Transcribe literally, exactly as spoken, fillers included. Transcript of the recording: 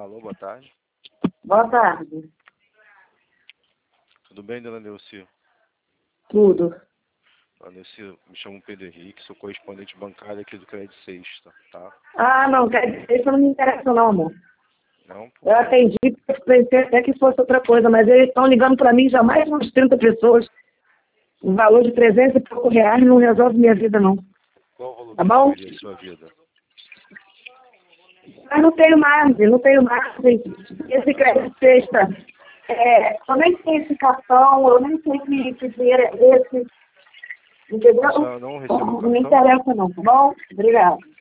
Alô, boa tarde. Boa tarde. Tudo bem, dona Neuci? Tudo. Dona Neuci, me chamo Pedro Henrique, sou correspondente bancário aqui do Crédito Sexta, tá? Ah, não, isso não me interessa não, amor. Não? Eu atendi, pensei até que fosse outra coisa, mas eles estão ligando para mim já mais umas trinta pessoas. O valor de trezentos e poucos reais não resolve minha vida, não. Qual o valor Tá que bom? resolveria a sua vida? Mas não tenho margem, não tenho margem. Esse crédito sexta, é, eu nem sei esse cartão, eu nem sei que, que dinheiro é esse. Entendeu? A senhora não recebeu o Não me cartão? interessa não, tá bom? Obrigada.